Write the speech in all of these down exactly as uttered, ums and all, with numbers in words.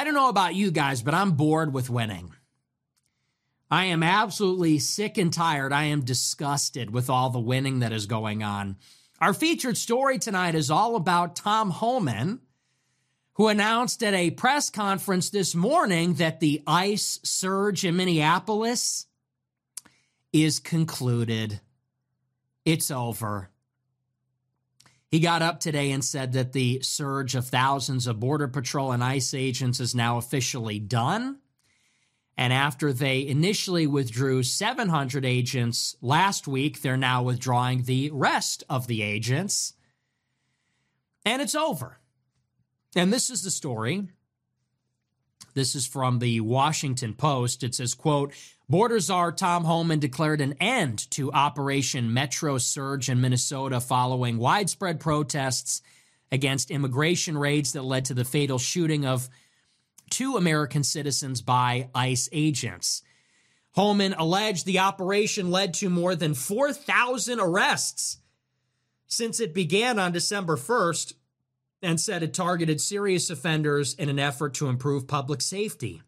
I don't know about you guys, but I'm bored with winning. I am absolutely sick and tired. I am disgusted with all the winning that is going on. Our featured story tonight is all about Tom Homan, who announced at a press conference this morning that the ICE surge in Minneapolis is concluded. It's over. He got up today and said that the surge of thousands of Border Patrol and ICE agents is now officially done. And after they initially withdrew seven hundred agents last week, they're now withdrawing the rest of the agents. And it's over. And this is the story. This is from the Washington Post. It says, quote, Border Czar Tom Homan declared an end to Operation Metro Surge in Minnesota following widespread protests against immigration raids that led to the fatal shooting of two American citizens by ICE agents. Homan alleged the operation led to more than four thousand arrests since it began on December first, and said it targeted serious offenders in an effort to improve public safety.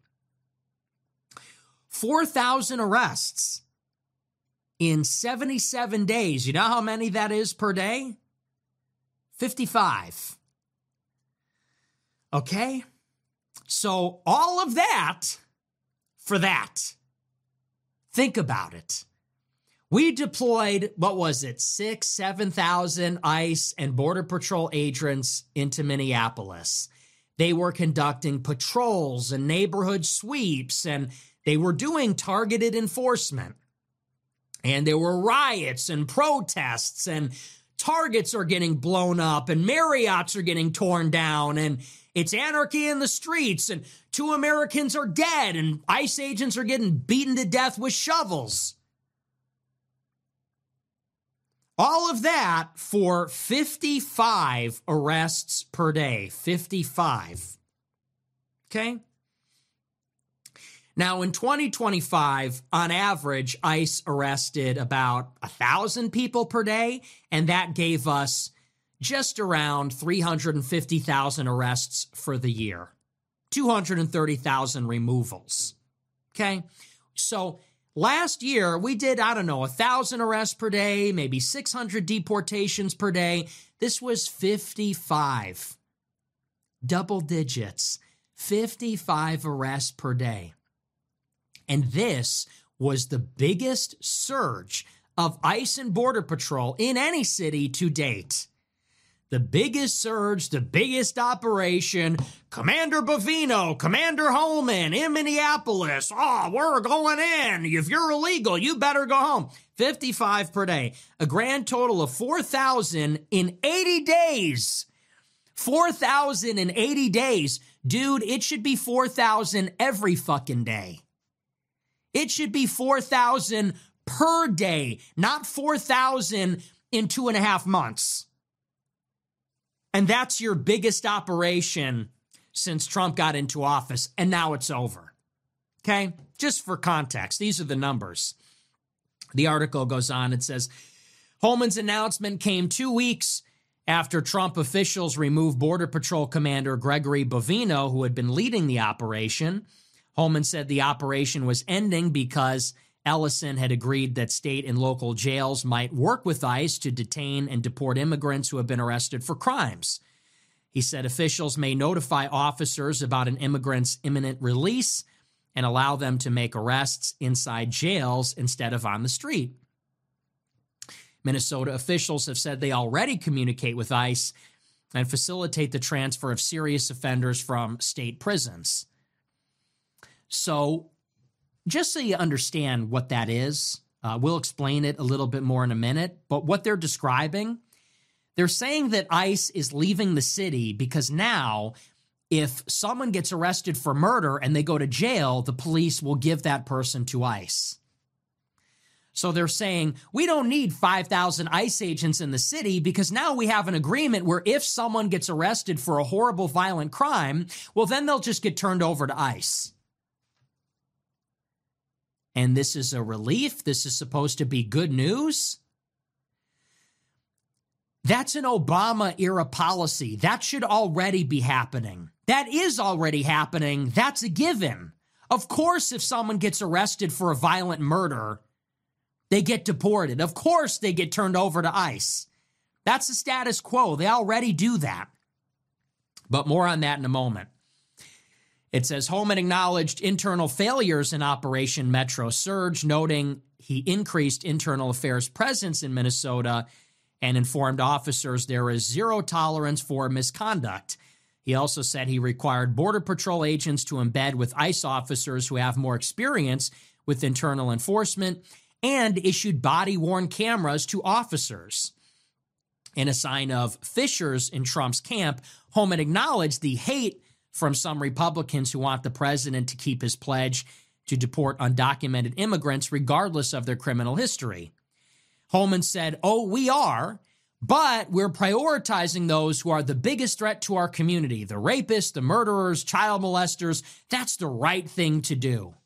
four thousand arrests in seventy-seven days. You know how many that is per day? fifty-five. Okay? So all of that for that. Think about it. We deployed, what was it, six, seven thousand ICE and Border Patrol agents into Minneapolis. They were conducting patrols and neighborhood sweeps, and they were doing targeted enforcement. And there were riots and protests, and Targets are getting blown up, and Marriotts are getting torn down, and it's anarchy in the streets, and two Americans are dead, and ICE agents are getting beaten to death with shovels. All of that for fifty-five arrests per day. fifty-five. Okay? Now, in twenty twenty-five, on average, ICE arrested about one thousand people per day, and that gave us just around three hundred fifty thousand arrests for the year. two hundred thirty thousand removals. Okay? So last year, we did, I don't know, one thousand arrests per day, maybe six hundred deportations per day. This was fifty-five. Double digits. fifty-five arrests per day. And this was the biggest surge of ICE and Border Patrol in any city to date. The biggest surge, the biggest operation, Commander Bovino, Commander Homan in Minneapolis. Oh, we're going in. If you're illegal, you better go home. fifty-five per day. A grand total of four thousand in eighty days. four thousand in eighty days. Dude, it should be four thousand every fucking day. It should be four thousand per day, not four thousand in two and a half months. And that's your biggest operation since Trump got into office, and now it's over. Okay? Just for context, these are the numbers. The article goes on, it says, Homan's announcement came two weeks after Trump officials removed Border Patrol Commander Gregory Bovino, who had been leading the operation. Homan said the operation was ending because Ellison had agreed that state and local jails might work with ICE to detain and deport immigrants who have been arrested for crimes. He said officials may notify officers about an immigrant's imminent release and allow them to make arrests inside jails instead of on the street. Minnesota officials have said they already communicate with ICE and facilitate the transfer of serious offenders from state prisons. So, just so you understand what that is, uh, we'll explain it a little bit more in a minute, but what they're describing, they're saying that ICE is leaving the city because now, if someone gets arrested for murder and they go to jail, the police will give that person to ICE. So they're saying, we don't need five thousand ICE agents in the city because now we have an agreement where if someone gets arrested for a horrible, violent crime, well, then they'll just get turned over to ICE. And this is a relief. This is supposed to be good news. That's an Obama-era policy. That should already be happening. That is already happening. That's a given. Of course, if someone gets arrested for a violent murder, they get deported. Of course, they get turned over to ICE. That's the status quo. They already do that. But more on that in a moment. It says Holman acknowledged internal failures in Operation Metro Surge, noting he increased internal affairs presence in Minnesota and informed officers there is zero tolerance for misconduct. He also said he required Border Patrol agents to embed with ICE officers who have more experience with internal enforcement and issued body-worn cameras to officers. In a sign of fissures in Trump's camp, Holman acknowledged the hate from some Republicans who want the president to keep his pledge to deport undocumented immigrants regardless of their criminal history. Holman said, oh, we are, but we're prioritizing those who are the biggest threat to our community, the rapists, the murderers, child molesters. That's the right thing to do.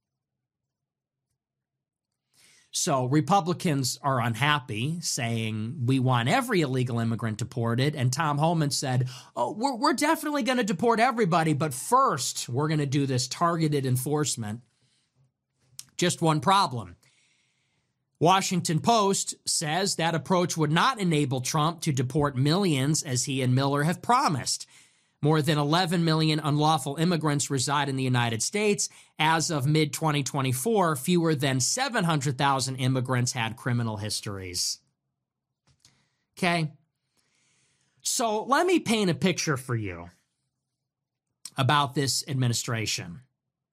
So Republicans are unhappy, saying we want every illegal immigrant deported. And Tom Homan said, oh, we're, we're definitely going to deport everybody, but first we're going to do this targeted enforcement. Just one problem. Washington Post says that approach would not enable Trump to deport millions as he and Miller have promised. More than eleven million unlawful immigrants reside in the United States. As of mid twenty twenty-four, fewer than seven hundred thousand immigrants had criminal histories. Okay? So let me paint a picture for you about this administration.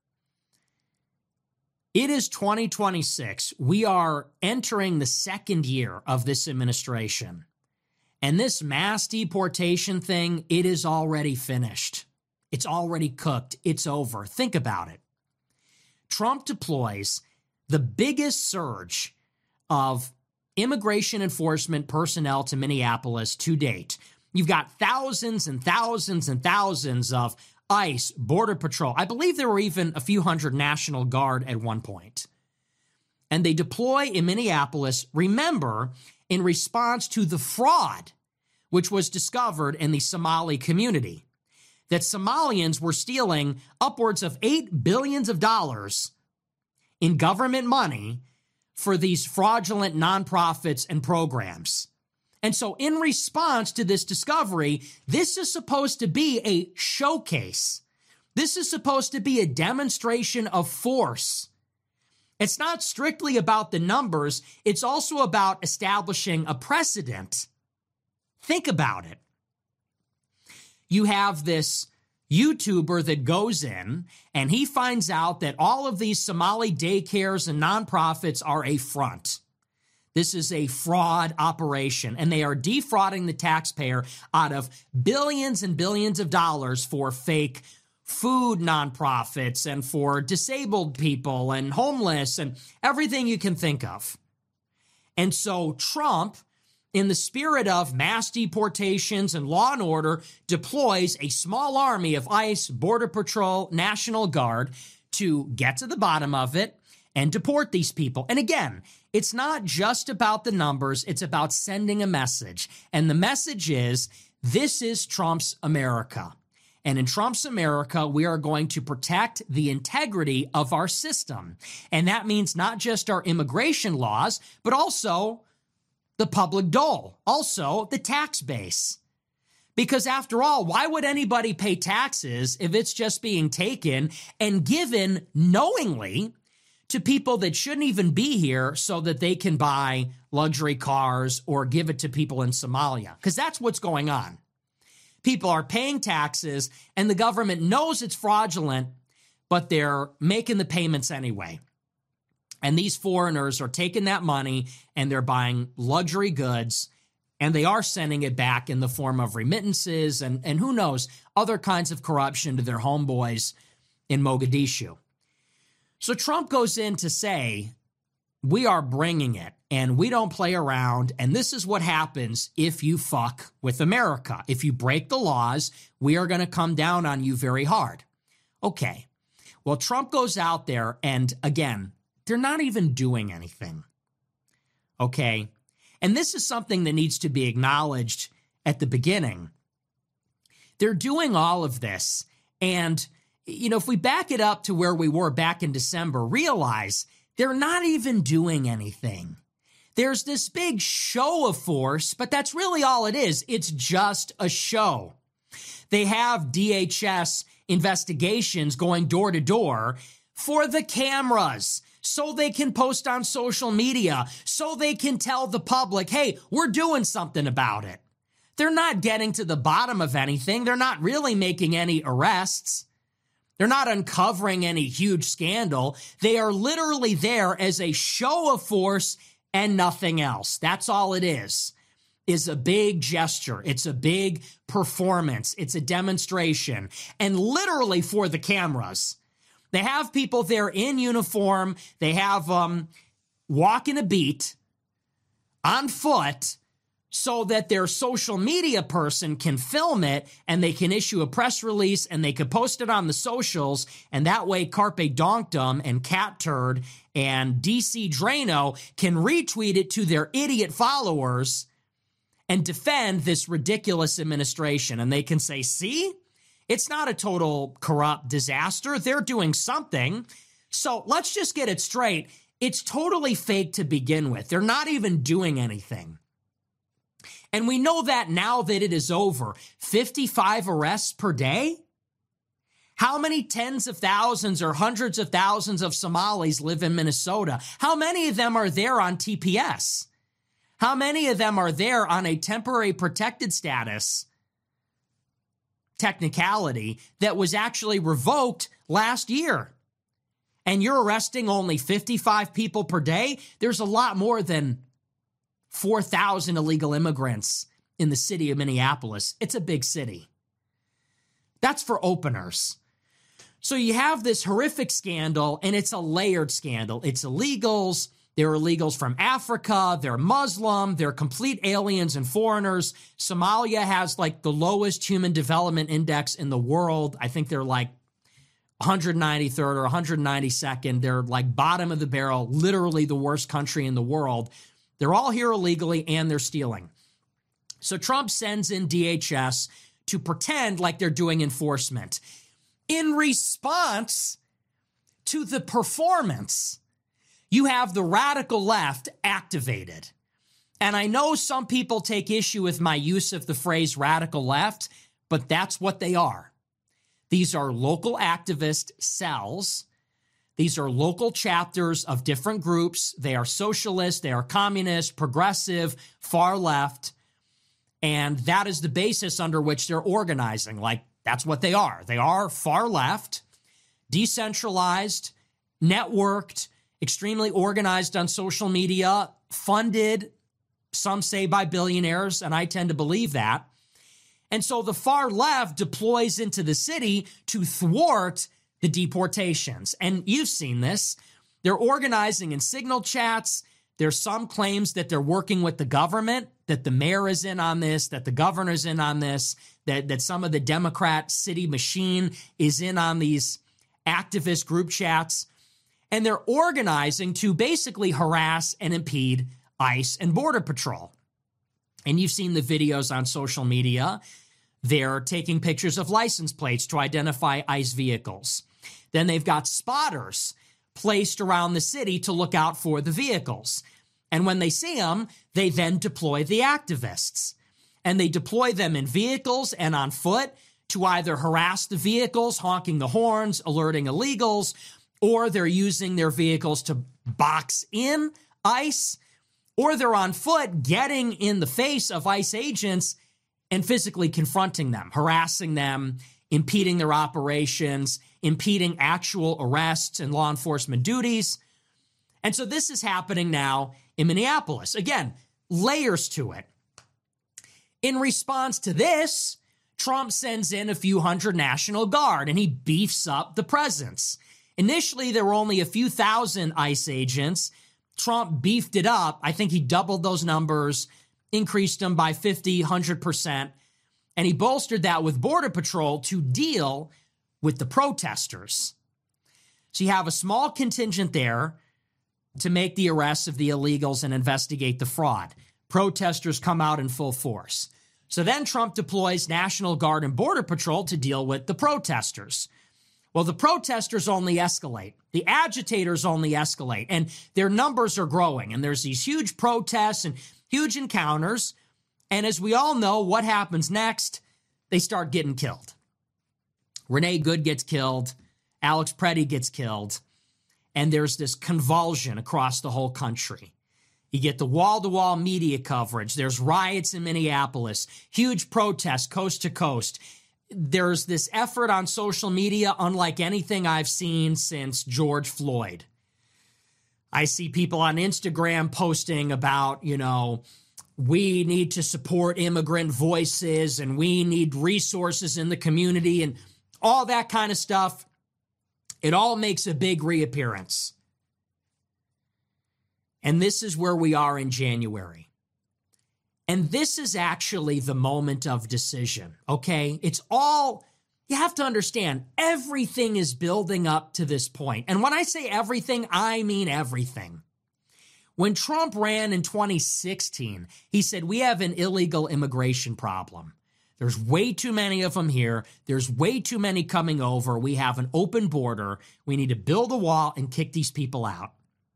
It is twenty twenty-six. We are entering the second year of this administration. And this mass deportation thing, it is already finished. It's already cooked. It's over. Think about it. Trump deploys the biggest surge of immigration enforcement personnel to Minneapolis to date. You've got thousands and thousands and thousands of ICE, Border Patrol. I believe there were even a few hundred National Guard at one point. And they deploy in Minneapolis, remember, in response to the fraud which was discovered in the Somali community, that Somalians were stealing upwards of eight billion dollars of dollars in government money for these fraudulent nonprofits and programs. And so in response to this discovery, this is supposed to be a showcase. This is supposed to be a demonstration of force. It's not strictly about the numbers. It's also about establishing a precedent. Think about it. You have this YouTuber that goes in and he finds out that all of these Somali daycares and nonprofits are a front. This is a fraud operation, and they are defrauding the taxpayer out of billions and billions of dollars for fake food nonprofits and for disabled people and homeless and everything you can think of. And so Trump, in the spirit of mass deportations and law and order, deploys a small army of ICE, Border Patrol, National Guard to get to the bottom of it and deport these people. And again, it's not just about the numbers, it's about sending a message. And the message is, this is Trump's America. And in Trump's America, we are going to protect the integrity of our system. And that means not just our immigration laws, but also the public dole, also the tax base. Because after all, why would anybody pay taxes if it's just being taken and given knowingly to people that shouldn't even be here so that they can buy luxury cars or give it to people in Somalia? Because that's what's going on. People are paying taxes and the government knows it's fraudulent, but they're making the payments anyway. And these foreigners are taking that money and they're buying luxury goods, and they are sending it back in the form of remittances and, and who knows, other kinds of corruption to their homeboys in Mogadishu. So Trump goes in to say, we are bringing it and we don't play around. And this is what happens if you fuck with America. If you break the laws, we are going to come down on you very hard. Okay. Well, Trump goes out there and again, they're not even doing anything. Okay. And this is something that needs to be acknowledged at the beginning. They're doing all of this. And, you know, if we back it up to where we were back in December, realize they're not even doing anything. There's this big show of force, but that's really all it is. It's just a show. They have D H S investigations going door to door for the cameras, so they can post on social media, so they can tell the public, hey, we're doing something about it. They're not getting to the bottom of anything. They're not really making any arrests. They're not uncovering any huge scandal. They are literally there as a show of force and nothing else. That's all it is, is a big gesture. It's a big performance. It's a demonstration. And literally for the cameras. They have people there in uniform. They have them um, walking a beat on foot so that their social media person can film it and they can issue a press release and they can post it on the socials. And that way Carpe Donktum and Cat Turd and D C Drano can retweet it to their idiot followers and defend this ridiculous administration. And they can say, see? It's not a total corrupt disaster. They're doing something. So let's just get it straight. It's totally fake to begin with. They're not even doing anything. And we know that now that it is over. fifty-five arrests per day? How many tens of thousands or hundreds of thousands of Somalis live in Minnesota? How many of them are there on T P S? How many of them are there on a temporary protected status technicality that was actually revoked last year? And you're arresting only fifty-five people per day? There's a lot more than four thousand illegal immigrants in the city of Minneapolis. It's a big city. That's for openers. So you have this horrific scandal, and it's a layered scandal. It's illegals. They're illegals from Africa. They're Muslim. They're complete aliens and foreigners. Somalia has like the lowest human development index in the world. I think they're like one hundred ninety-third or one hundred ninety-second. They're like bottom of the barrel, literally the worst country in the world. They're all here illegally and they're stealing. So Trump sends in D H S to pretend like they're doing enforcement in response to the performance. You have the radical left activated. And I know some people take issue with my use of the phrase radical left, but that's what they are. These are local activist cells. These are local chapters of different groups. They are socialist, they are communist, progressive, far left. And that is the basis under which they're organizing. Like, that's what they are. They are far left, decentralized, networked, extremely organized on social media, funded, some say by billionaires, and I tend to believe that. And so the far left deploys into the city to thwart the deportations. And you've seen this. They're organizing in signal chats. There's some claims that they're working with the government, that the mayor is in on this, that the governor's in on this, that, that some of the Democrat city machine is in on these activist group chats. And they're organizing to basically harass and impede ICE and Border Patrol. And you've seen the videos on social media. They're taking pictures of license plates to identify ICE vehicles. Then they've got spotters placed around the city to look out for the vehicles. And when they see them, they then deploy the activists. And they deploy them in vehicles and on foot to either harass the vehicles, honking the horns, alerting illegals, or they're using their vehicles to box in ICE, or they're on foot getting in the face of ICE agents and physically confronting them, harassing them, impeding their operations, impeding actual arrests and law enforcement duties. And so this is happening now in Minneapolis. Again, layers to it. In response to this, Trump sends in a few hundred National Guard and he beefs up the presence. Initially, there were only a few thousand ICE agents. Trump beefed it up. I think he doubled those numbers, increased them by fifty, one hundred percent. And he bolstered that with Border Patrol to deal with the protesters. So you have a small contingent there to make the arrests of the illegals and investigate the fraud. Protesters come out in full force. So then Trump deploys National Guard and Border Patrol to deal with the protesters. Well, the protesters only escalate. The agitators only escalate, and their numbers are growing. And there's these huge protests and huge encounters. And as we all know, what happens next? They start getting killed. Renee Good gets killed. Alex Preddy gets killed. And there's this convulsion across the whole country. You get the wall-to-wall media coverage. There's riots in Minneapolis, huge protests coast to coast. There's this effort on social media unlike anything I've seen since George Floyd. I see people on Instagram posting about, you know, we need to support immigrant voices and we need resources in the community and all that kind of stuff. It all makes a big reappearance. And this is where we are in January. And this is actually the moment of decision, okay? It's all, you have to understand, everything is building up to this point. And when I say everything, I mean everything. When Trump ran in twenty sixteen, he said, we have an illegal immigration problem. There's way too many of them here. There's way too many coming over. We have an open border. We need to build a wall and kick these people out.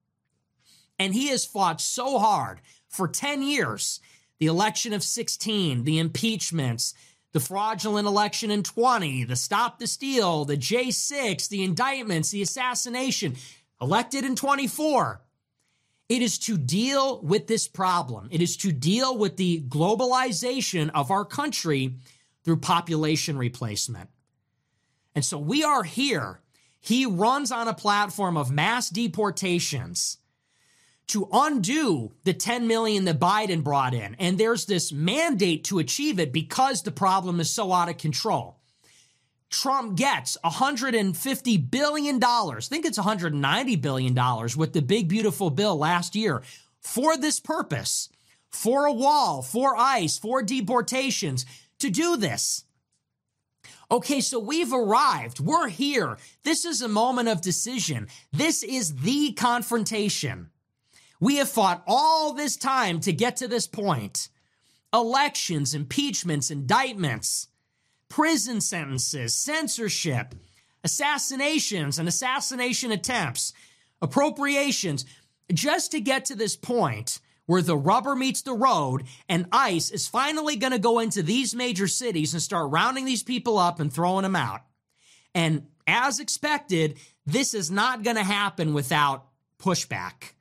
And he has fought so hard for ten years. The election of sixteen, the impeachments, the fraudulent election in twenty, the Stop the Steal, the J six, the indictments, the assassination, elected in twenty-four. It is to deal with this problem. It is to deal with the globalization of our country through population replacement. And so we are here. He runs on a platform of mass deportations to undo the ten million that Biden brought in. And there's this mandate to achieve it because the problem is so out of control. Trump gets one hundred fifty billion dollars, I think it's one hundred ninety billion dollars with the big, beautiful bill last year for this purpose, for a wall, for ICE, for deportations, to do this. Okay, so we've arrived. We're here. This is a moment of decision. This is the confrontation. We have fought all this time to get to this point. Elections, impeachments, indictments, prison sentences, censorship, assassinations and assassination attempts, appropriations, just to get to this point where the rubber meets the road and ICE is finally going to go into these major cities and start rounding these people up and throwing them out. And as expected, this is not going to happen without pushback.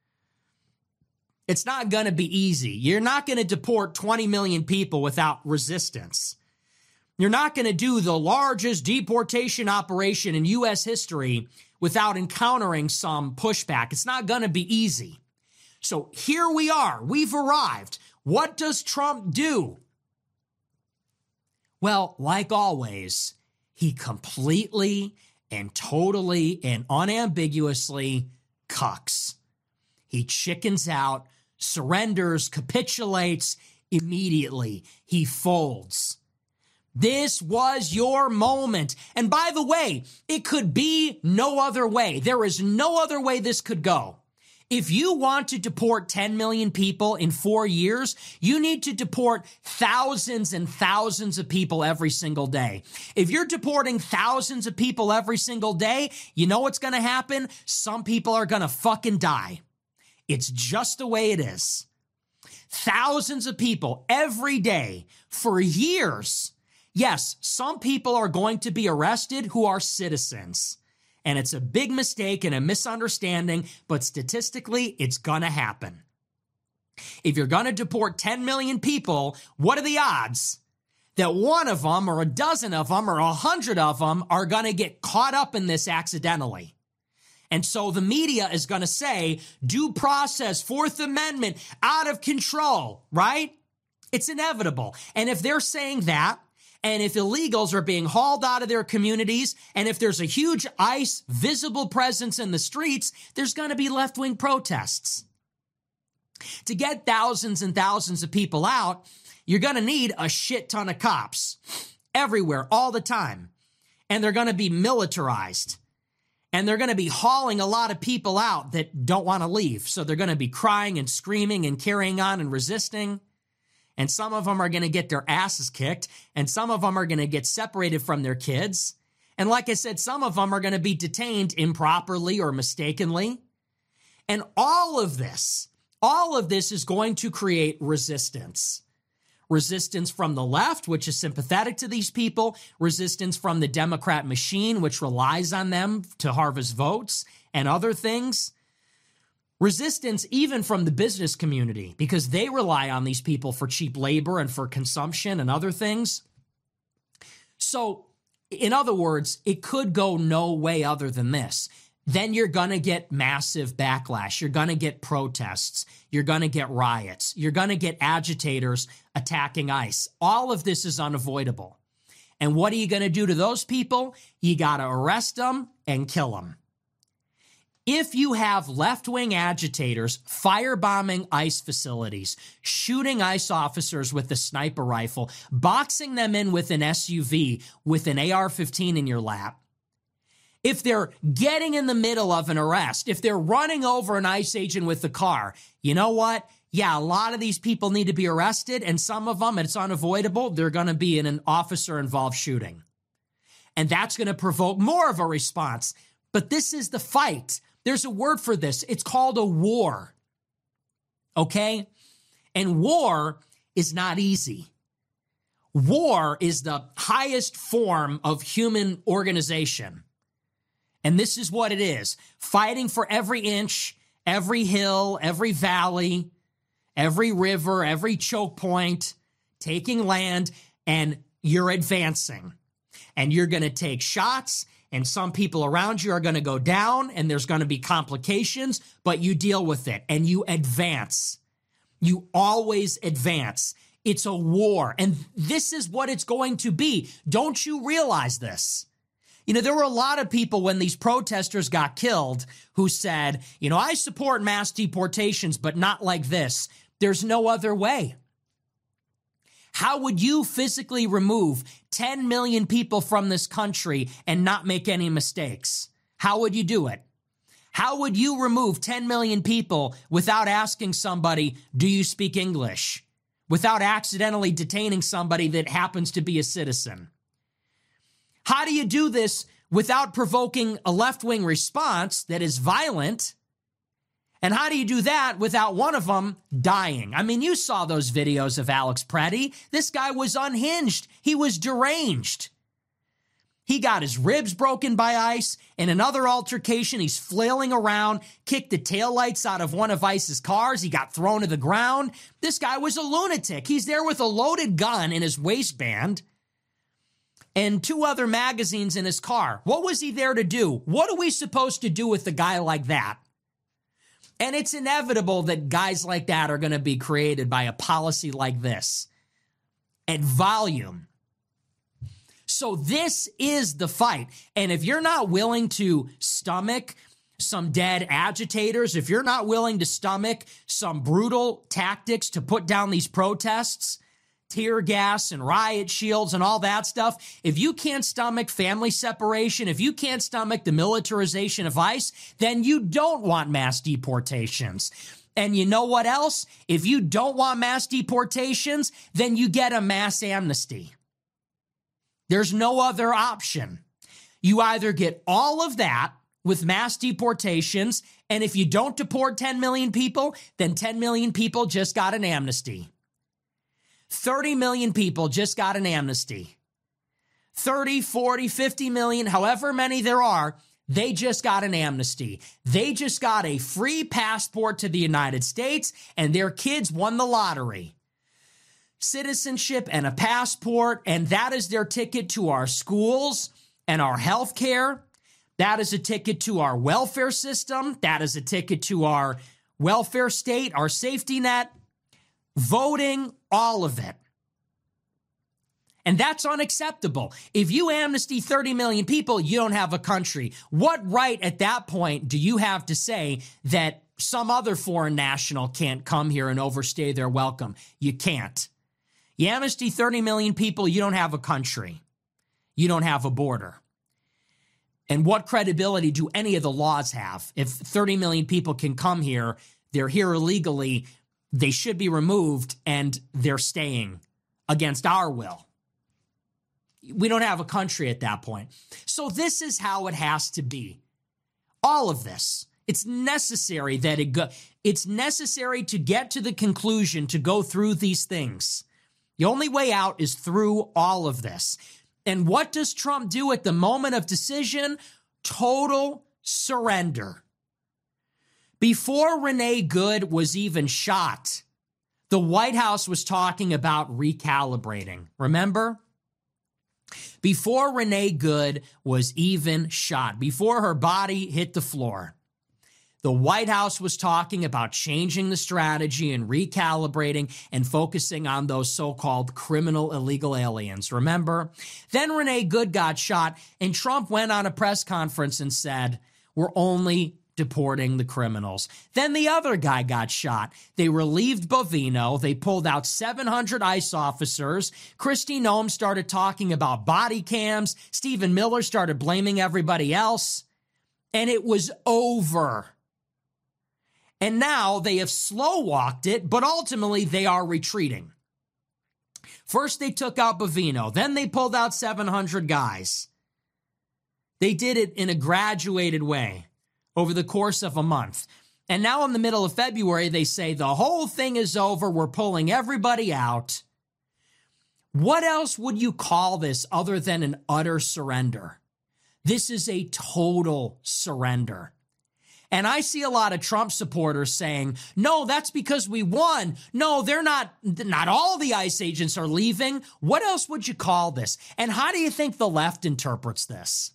It's not going to be easy. You're not going to deport twenty million people without resistance. You're not going to do the largest deportation operation in U S history without encountering some pushback. It's not going to be easy. So here we are. We've arrived. What does Trump do? Well, like always, he completely and totally and unambiguously cucks. He chickens out, surrenders, capitulates immediately. He folds. This was your moment. And by the way, it could be no other way. There is no other way this could go. If you want to deport ten million people in four years, you need to deport thousands and thousands of people every single day. If you're deporting thousands of people every single day, you know what's going to happen? Some people are going to fucking die. It's just the way it is. Thousands of people every day for years. Yes, some people are going to be arrested who are citizens. And it's a big mistake and a misunderstanding, but statistically, it's going to happen. If you're going to deport ten million people, what are the odds that one of them or a dozen of them or a hundred of them are going to get caught up in this accidentally? And so the media is going to say, due process, Fourth Amendment, out of control, right? It's inevitable. And if they're saying that, and if illegals are being hauled out of their communities, and if there's a huge ICE visible presence in the streets, there's going to be left-wing protests. To get thousands and thousands of people out, you're going to need a shit ton of cops everywhere, all the time. And they're going to be militarized. And they're going to be hauling a lot of people out that don't want to leave. So they're going to be crying and screaming and carrying on and resisting. and some of them are going to get their asses kicked, and some of them are going to get separated from their kids. And like I said, some of them are going to be detained improperly or mistakenly. And all of this, all of this is going to create resistance. Resistance from the left, which is sympathetic to these people. Resistance from the Democrat machine, which relies on them to harvest votes and other things. Resistance even from the business community, because they rely on these people for cheap labor and for consumption and other things. So, in other words, it could go no way other than this. Then you're going to get massive backlash. You're going to get protests. You're going to get riots. You're going to get agitators attacking ICE. All of this is unavoidable. And what are you going to do to those people? You got to arrest them and kill them. If you have left-wing agitators firebombing ICE facilities, shooting ICE officers with a sniper rifle, boxing them in with an S U V with an A R fifteen in your lap, if they're getting in the middle of an arrest, if they're running over an ICE agent with the car, you know what? Yeah, a lot of these people need to be arrested, and some of them, it's unavoidable, they're going to be in an officer-involved shooting. And that's going to provoke more of a response. But this is the fight. There's a word for this. It's called a war. Okay? And war is not easy. War is the highest form of human organization. And this is what it is. Fighting for every inch, every hill, every valley, every river, every choke point, taking land, and you're advancing. And you're going to take shots, and some people around you are going to go down, and there's going to be complications, but you deal with it, and you advance. You always advance. It's a war, and this is what it's going to be. Don't you realize this? You know, there were a lot of people when these protesters got killed who said, you know, I support mass deportations, but not like this. There's no other way. How would you physically remove ten million people from this country and not make any mistakes? How would you do it? How would you remove ten million people without asking somebody, do you speak English? Without accidentally detaining somebody that happens to be a citizen? How do you do this without provoking a left-wing response that is violent? And how do you do that without one of them dying? I mean, you saw those videos of Alex Preddy. This guy was unhinged. He was deranged. He got his ribs broken by ICE. In another altercation, he's flailing around, kicked the taillights out of one of ICE's cars. He got thrown to the ground. This guy was a lunatic. He's there with a loaded gun in his waistband and two other magazines in his car. What was he there to do? What are we supposed to do with a guy like that? And it's inevitable that guys like that are going to be created by a policy like this at volume. So this is the fight. And if you're not willing to stomach some dead agitators, if you're not willing to stomach some brutal tactics to put down these protests, tear gas and riot shields and all that stuff, if you can't stomach family separation, if you can't stomach the militarization of ICE, then you don't want mass deportations. And you know what else? If you don't want mass deportations, then you get a mass amnesty. There's no other option. You either get all of that with mass deportations, and if you don't deport ten million people, then ten million people just got an amnesty. thirty million people just got an amnesty. thirty, forty, fifty million, however many there are, they just got an amnesty. They just got a free passport to the United States, and their kids won the lottery. Citizenship and a passport, and that is their ticket to our schools and our health care. That is a ticket to our welfare system. That is a ticket to our welfare state, our safety net. Voting, all of it. And that's unacceptable. If you amnesty thirty million people, you don't have a country. What right at that point do you have to say that some other foreign national can't come here and overstay their welcome? You can't. You amnesty thirty million people, you don't have a country. You don't have a border. And what credibility do any of the laws have? If thirty million people can come here, they're here illegally, they should be removed, and they're staying against our will. We don't have a country at that point. So this is how it has to be. All of this. It's necessary that it go, it's necessary to get to the conclusion to go through these things. The only way out is through all of this. And what does Trump do at the moment of decision? Total surrender. Before Renee Good was even shot, the White House was talking about recalibrating. Remember? Before Renee Good was even shot, before her body hit the floor, the White House was talking about changing the strategy and recalibrating and focusing on those so-called criminal illegal aliens. Remember? Then Renee Good got shot, and Trump went on a press conference and said, we're only deporting the criminals. Then the other guy got shot. They relieved Bovino. They pulled out seven hundred ICE officers. Kristi Noem started talking about body cams. Stephen Miller started blaming everybody else. And it was over. And now they have slow walked it, but ultimately they are retreating. First they took out Bovino. Then they pulled out seven hundred guys. They did it in a graduated way over the course of a month. And now in the middle of February, they say the whole thing is over. We're pulling everybody out. What else would you call this other than an utter surrender? This is a total surrender. And I see a lot of Trump supporters saying, no, that's because we won. No, they're not, not all the ICE agents are leaving. What else would you call this? And how do you think the left interprets this?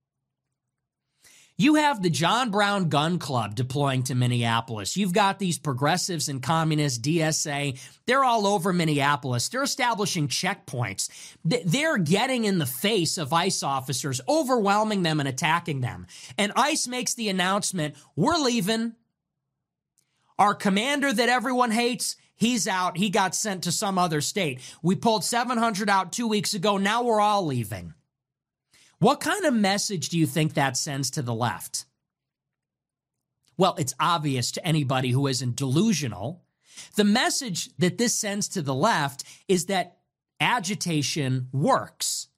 You have the John Brown Gun Club deploying to Minneapolis. You've got these progressives and communists, D S A. They're all over Minneapolis. They're establishing checkpoints. They're getting in the face of ICE officers, overwhelming them and attacking them. And ICE makes the announcement, we're leaving. Our commander that everyone hates, he's out. He got sent to some other state. We pulled seven hundred out two weeks ago. Now we're all leaving. What kind of message do you think that sends to the left? Well, it's obvious to anybody who isn't delusional. The message that this sends to the left is that agitation works.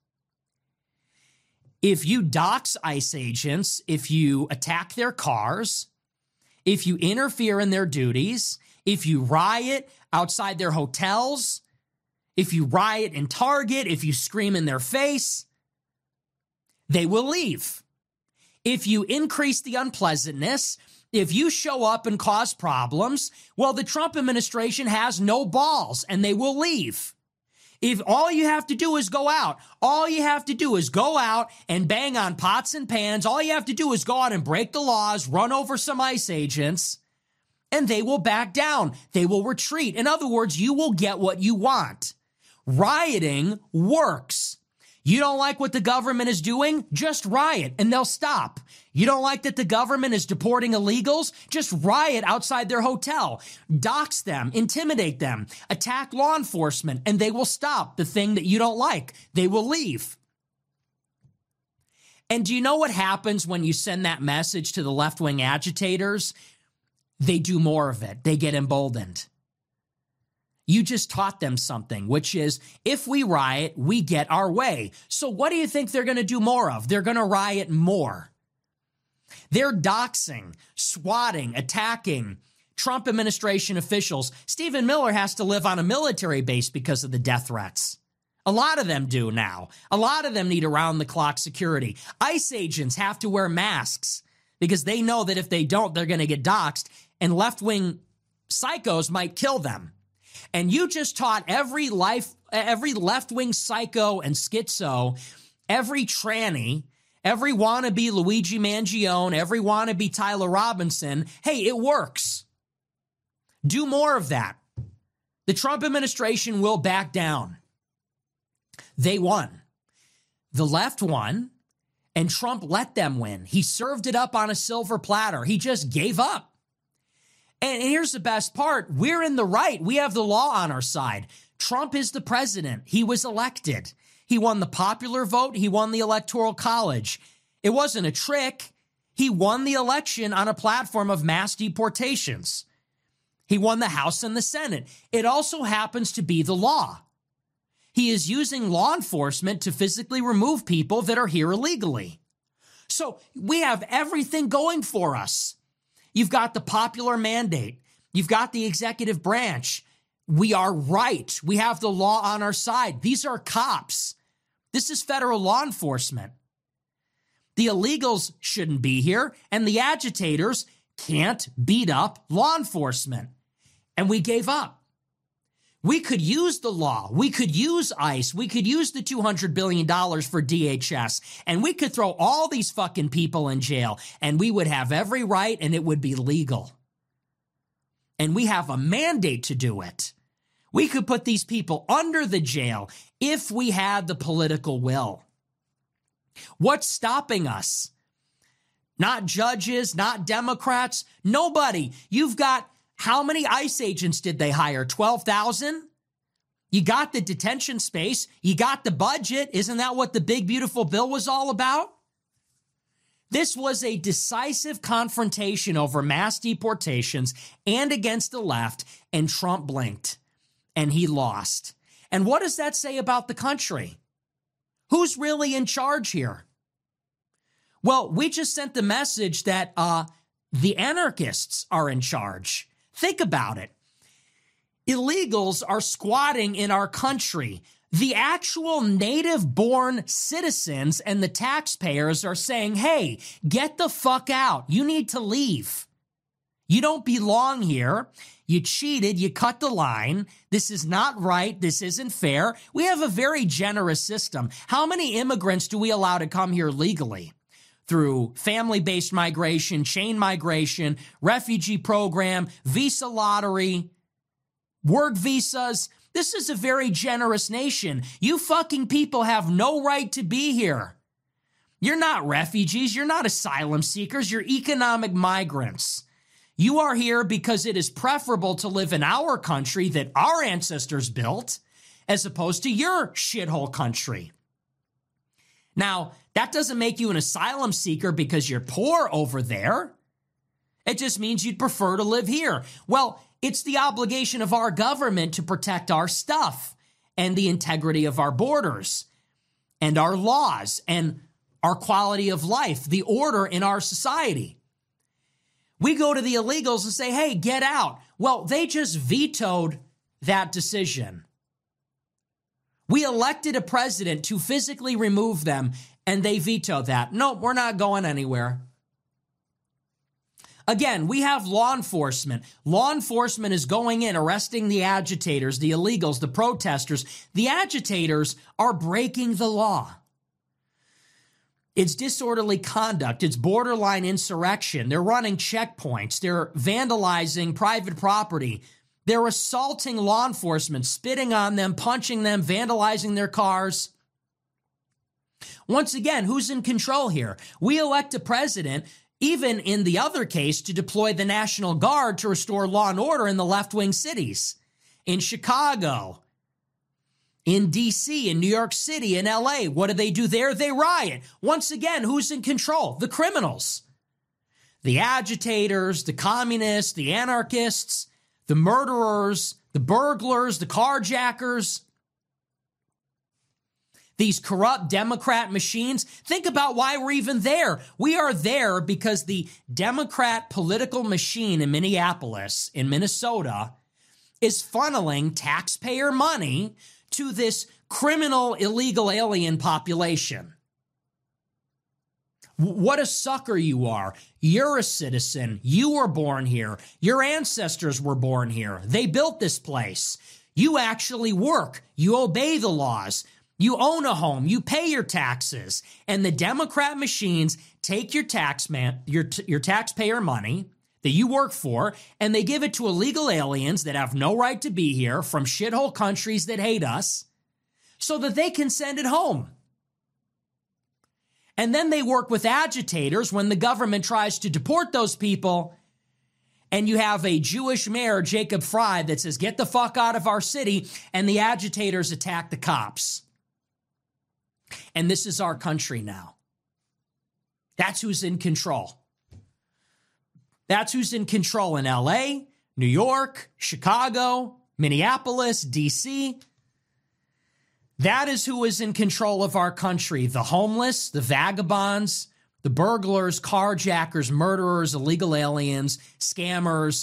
If you dox ICE agents, if you attack their cars, if you interfere in their duties, if you riot outside their hotels, if you riot in Target, if you scream in their face, they will leave. If you increase the unpleasantness, if you show up and cause problems, well, the Trump administration has no balls and they will leave. If all you have to do is go out, all you have to do is go out and bang on pots and pans, all you have to do is go out and break the laws, run over some ICE agents, and they will back down. They will retreat. In other words, you will get what you want. Rioting works. You don't like what the government is doing? Just riot and they'll stop. You don't like that the government is deporting illegals? Just riot outside their hotel. Dox them, intimidate them, attack law enforcement, and they will stop the thing that you don't like. They will leave. And do you know what happens when you send that message to the left-wing agitators? They do more of it. They get emboldened. You just taught them something, which is if we riot, we get our way. So what do you think they're going to do more of? They're going to riot more. They're doxing, swatting, attacking Trump administration officials. Stephen Miller has to live on a military base because of the death threats. A lot of them do now. A lot of them need around-the-clock security. ICE agents have to wear masks because they know that if they don't, they're going to get doxed, and left-wing psychos might kill them. And you just taught every life, every left-wing psycho and schizo, every tranny, every wannabe Luigi Mangione, every wannabe Tyler Robinson, hey, it works. Do more of that. The Trump administration will back down. They won. The left won, and Trump let them win. He served it up on a silver platter. He just gave up. And here's the best part. We're in the right. We have the law on our side. Trump is the president. He was elected. He won the popular vote. He won the Electoral College. It wasn't a trick. He won the election on a platform of mass deportations. He won the House and the Senate. It also happens to be the law. He is using law enforcement to physically remove people that are here illegally. So we have everything going for us. You've got the popular mandate. You've got the executive branch. We are right. We have the law on our side. These are cops. This is federal law enforcement. The illegals shouldn't be here, and the agitators can't beat up law enforcement. And we gave up. We could use the law. We could use ICE. We could use the two hundred billion dollars for D H S. And we could throw all these fucking people in jail. And we would have every right and it would be legal. And we have a mandate to do it. We could put these people under the jail if we had the political will. What's stopping us? Not judges, not Democrats, nobody. You've got, how many ICE agents did they hire? twelve thousand? You got the detention space. You got the budget. Isn't that what the big, beautiful bill was all about? This was a decisive confrontation over mass deportations and against the left, and Trump blinked, and he lost. And what does that say about the country? Who's really in charge here? Well, we just sent the message that uh, the anarchists are in charge. Think about it. Illegals are squatting in our country. The actual native-born citizens and the taxpayers are saying, hey, get the fuck out. You need to leave. You don't belong here. You cheated. You cut the line. This is not right. This isn't fair. We have a very generous system. How many immigrants do we allow to come here legally? Through family-based migration, chain migration, refugee program, visa lottery, work visas. This is a very generous nation. You fucking people have no right to be here. You're not refugees. You're not asylum seekers. You're economic migrants. You are here because it is preferable to live in our country that our ancestors built as opposed to your shithole country. Now, that doesn't make you an asylum seeker because you're poor over there. It just means you'd prefer to live here. Well, it's the obligation of our government to protect our stuff and the integrity of our borders and our laws and our quality of life, the order in our society. We go to the illegals and say, hey, get out. Well, they just vetoed that decision. We elected a president to physically remove them, and they vetoed that. No, we're not going anywhere. Again, we have law enforcement. Law enforcement is going in, arresting the agitators, the illegals, the protesters. The agitators are breaking the law. It's disorderly conduct. It's borderline insurrection. They're running checkpoints. They're vandalizing private property. They're assaulting law enforcement, spitting on them, punching them, vandalizing their cars. Once again, who's in control here? We elect a president, even in the other case, to deploy the National Guard to restore law and order in the left-wing cities. In Chicago, in D C, in New York City, in L A. What do they do there? They riot. Once again, who's in control? The criminals. The agitators, the communists, the anarchists, the murderers, the burglars, the carjackers. These corrupt Democrat machines. Think about why we're even there. We are there because the Democrat political machine in Minneapolis, in Minnesota, is funneling taxpayer money to this criminal illegal alien population. What a sucker you are. You're a citizen. You were born here. Your ancestors were born here. They built this place. You actually work. You obey the laws. You own a home. You pay your taxes. And the Democrat machines take your tax man, your, your taxpayer money that you work for, and they give it to illegal aliens that have no right to be here from shithole countries that hate us so that they can send it home. And then they work with agitators when the government tries to deport those people. And you have a Jewish mayor, Jacob Frey, that says, get the fuck out of our city. And the agitators attack the cops. And this is our country now. That's who's in control. That's who's in control in L A, New York, Chicago, Minneapolis, D C. That is who is in control of our country. The homeless, the vagabonds, the burglars, carjackers, murderers, illegal aliens, scammers,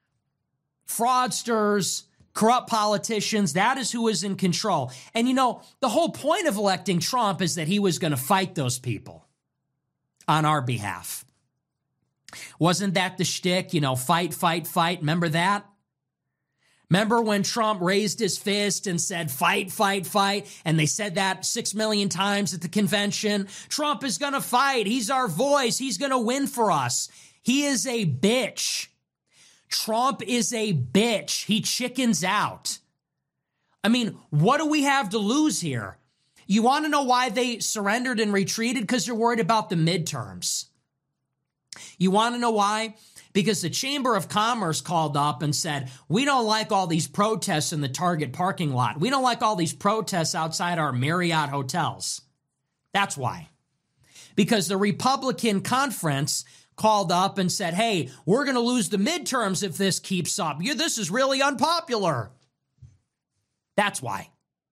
fraudsters, corrupt politicians. That is who is in control. And you know, the whole point of electing Trump is that he was going to fight those people on our behalf. Wasn't that the shtick? You know, fight, fight, fight. Remember that? Remember when Trump raised his fist and said, fight, fight, fight, and they said that six million times at the convention? Trump is going to fight. He's our voice. He's going to win for us. He is a bitch. Trump is a bitch. He chickens out. I mean, what do we have to lose here? You want to know why they surrendered and retreated? Because they're worried about the midterms. You want to know why? Because the Chamber of Commerce called up and said, we don't like all these protests in the Target parking lot. We don't like all these protests outside our Marriott hotels. That's why. Because the Republican conference called up and said, hey, we're going to lose the midterms if this keeps up. You, this is really unpopular. That's why.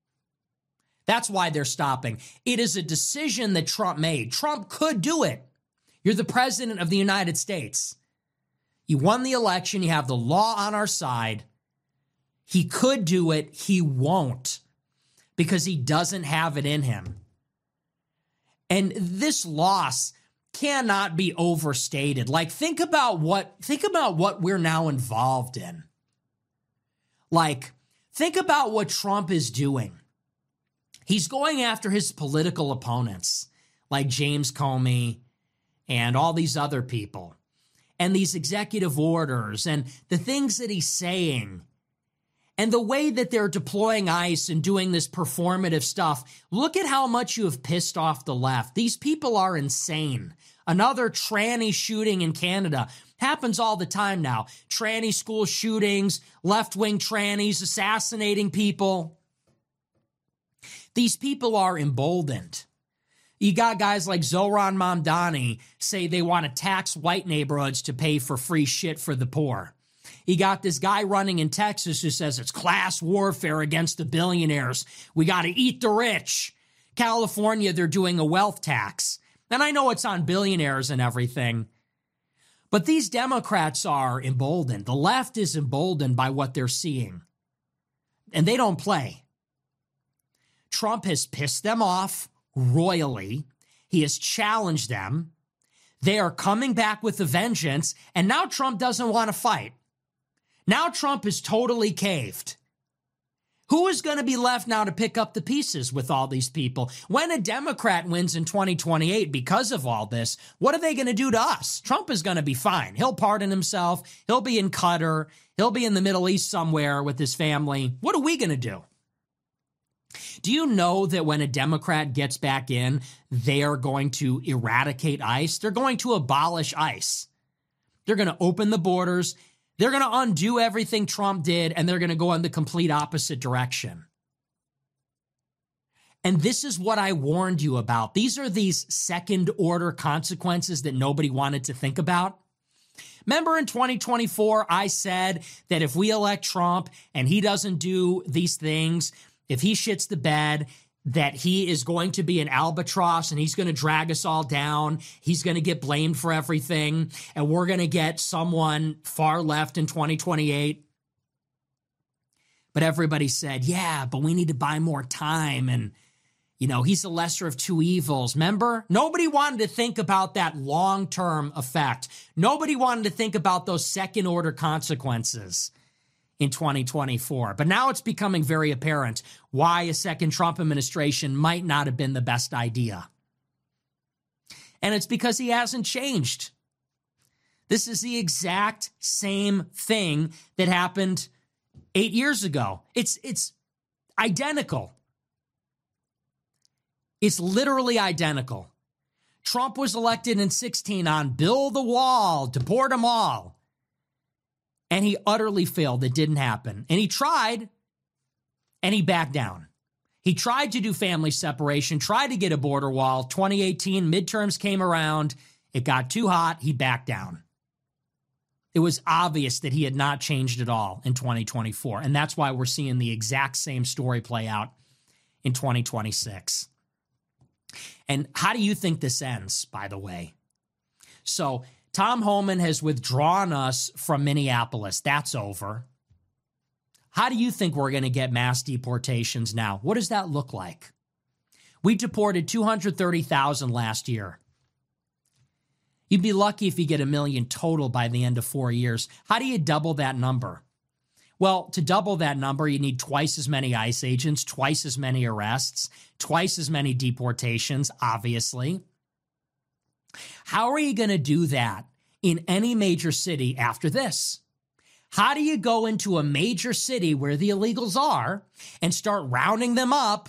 That's why they're stopping. It is a decision that Trump made. Trump could do it. You're the president of the United States. You won the election. You have the law on our side. He could do it. He won't because he doesn't have it in him. And this loss cannot be overstated. Like, think about what, think about what we're now involved in. Like, think about what Trump is doing. He's going after his political opponents like James Comey and all these other people. And these executive orders and the things that he's saying and the way that they're deploying ICE and doing this performative stuff. Look at how much you have pissed off the left. These people are insane. Another tranny shooting in Canada happens all the time now. Tranny school shootings, left-wing trannies assassinating people. These people are emboldened. You got guys like Zohran Mamdani say they want to tax white neighborhoods to pay for free shit for the poor. You got this guy running in Texas who says it's class warfare against the billionaires. We got to eat the rich. California, they're doing a wealth tax. And I know it's on billionaires and everything. But these Democrats are emboldened. The left is emboldened by what they're seeing. And they don't play. Trump has pissed them off royally. He has challenged them. They are coming back with a vengeance, and now Trump doesn't want to fight. Now Trump is totally caved. Who is going to be left now to pick up the pieces with all these people? When a Democrat wins in twenty twenty-eight because of all this, what are they going to do to us? Trump is going to be fine. He'll pardon himself. He'll be in Qatar. He'll be in the Middle East somewhere with his family. What are we going to do? Do you know that when a Democrat gets back in, they are going to eradicate ICE? They're going to abolish ICE. They're going to open the borders. They're going to undo everything Trump did, and they're going to go in the complete opposite direction. And this is what I warned you about. These are these second-order consequences that nobody wanted to think about. Remember in twenty twenty-four, I said that if we elect Trump and he doesn't do these things, if he shits the bed, that he is going to be an albatross and he's going to drag us all down. He's going to get blamed for everything. And we're going to get someone far left in twenty twenty-eight. But everybody said, yeah, but we need to buy more time. And, you know, he's the lesser of two evils. Remember? Nobody wanted to think about that long-term effect. Nobody wanted to think about those second-order consequences in twenty twenty-four. But now it's becoming very apparent why a second Trump administration might not have been the best idea. And it's because he hasn't changed. This is the exact same thing that happened eight years ago. It's, it's identical. It's literally identical. Trump was elected in sixteen on build the wall, deport them all. And he utterly failed. It didn't happen. And he tried, and he backed down. He tried to do family separation, tried to get a border wall. twenty eighteen midterms came around. It got too hot. He backed down. It was obvious that he had not changed at all in twenty twenty-four. And that's why we're seeing the exact same story play out in twenty twenty-six. And how do you think this ends, by the way? So Tom Homan has withdrawn us from Minneapolis. That's over. How do you think we're going to get mass deportations now? What does that look like? We deported two hundred thirty thousand last year. You'd be lucky if you get a million total by the end of four years. How do you double that number? Well, to double that number, you need twice as many ICE agents, twice as many arrests, twice as many deportations, obviously. How are you going to do that in any major city after this? How do you go into a major city where the illegals are and start rounding them up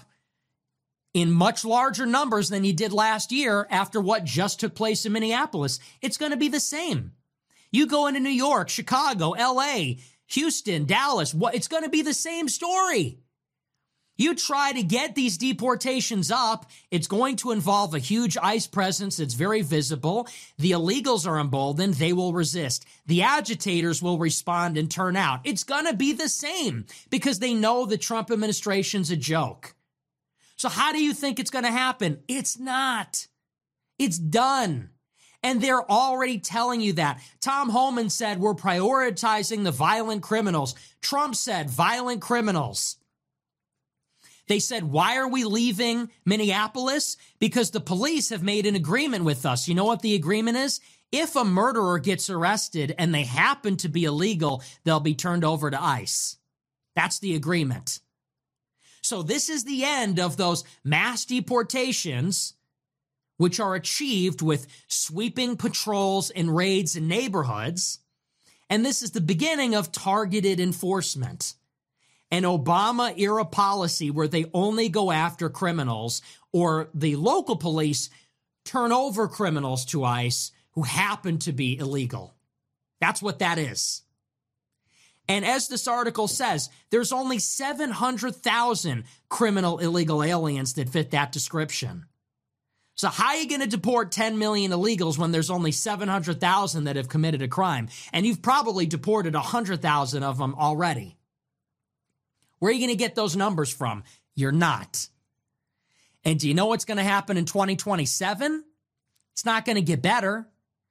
in much larger numbers than you did last year after what just took place in Minneapolis? It's going to be the same. You go into New York, Chicago, L A, Houston, Dallas, what, it's going to be the same story. You try to get these deportations up, it's going to involve a huge ICE presence that's very visible. The illegals are emboldened. They will resist. The agitators will respond and turn out. It's going to be the same because they know the Trump administration's a joke. So how do you think it's going to happen? It's not. It's done. And they're already telling you that. Tom Homan said we're prioritizing the violent criminals. Trump said violent criminals. They said, why are we leaving Minneapolis? Because the police have made an agreement with us. You know what the agreement is? If a murderer gets arrested and they happen to be illegal, they'll be turned over to ICE. That's the agreement. So this is the end of those mass deportations, which are achieved with sweeping patrols and raids in neighborhoods. And this is the beginning of targeted enforcement. An Obama-era policy where they only go after criminals, or the local police turn over criminals to ICE who happen to be illegal. That's what that is. And as this article says, there's only seven hundred thousand criminal illegal aliens that fit that description. So how are you going to deport ten million illegals when there's only seven hundred thousand that have committed a crime? And you've probably deported one hundred thousand of them already. Where are you going to get those numbers from? You're not. And do you know what's going to happen in twenty twenty-seven? It's not going to get better.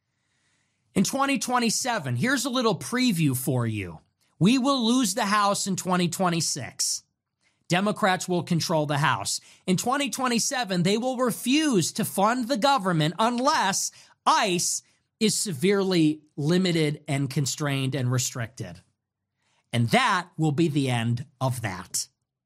In twenty twenty-seven, here's a little preview for you. We will lose the House in twenty twenty-six. Democrats will control the House. In twenty twenty-seven, they will refuse to fund the government unless ICE is severely limited and constrained and restricted. And that will be the end of that.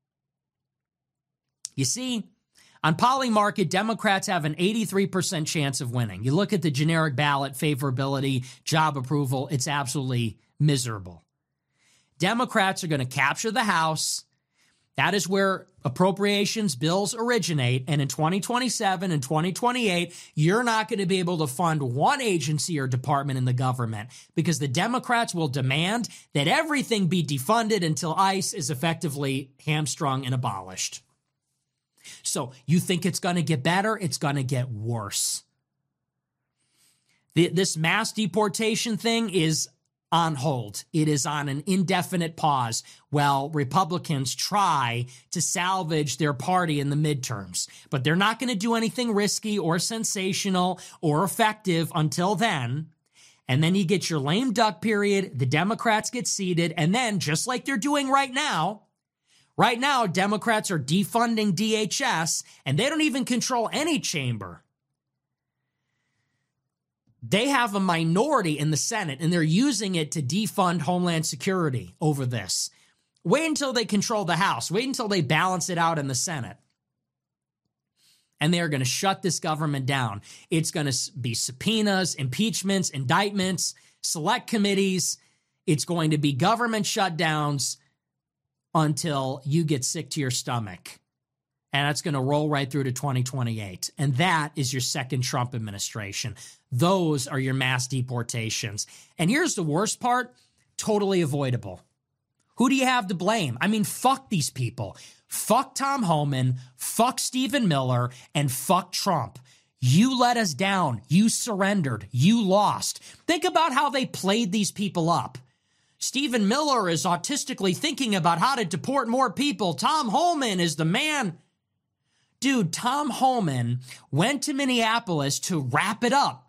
You see, on Polymarket, Democrats have an eighty-three percent chance of winning. You look at the generic ballot, favorability, job approval, it's absolutely miserable. Democrats are going to capture the House. That is where appropriations bills originate. And in twenty twenty-seven and twenty twenty-eight, you're not going to be able to fund one agency or department in the government because the Democrats will demand that everything be defunded until ICE is effectively hamstrung and abolished. So you think it's going to get better? It's going to get worse. The, this mass deportation thing is on hold. It is on an indefinite pause while Republicans try to salvage their party in the midterms. But they're not going to do anything risky or sensational or effective until then. And then you get your lame duck period. The Democrats get seated. And then, just like they're doing right now, right now, Democrats are defunding D H S, and they don't even control any chamber. They have a minority in the Senate, and they're using it to defund Homeland Security over this. Wait until they control the House. Wait until they balance it out in the Senate. And they're going to shut this government down. It's going to be subpoenas, impeachments, indictments, select committees. It's going to be government shutdowns until you get sick to your stomach. And that's going to roll right through to twenty twenty-eight. And that is your second Trump administration. Those are your mass deportations. And here's the worst part, totally avoidable. Who do you have to blame? I mean, fuck these people. Fuck Tom Homan, fuck Stephen Miller, and fuck Trump. You let us down. You surrendered. You lost. Think about how they played these people up. Stephen Miller is autistically thinking about how to deport more people. Tom Homan is the man. Dude, Tom Homan went to Minneapolis to wrap it up.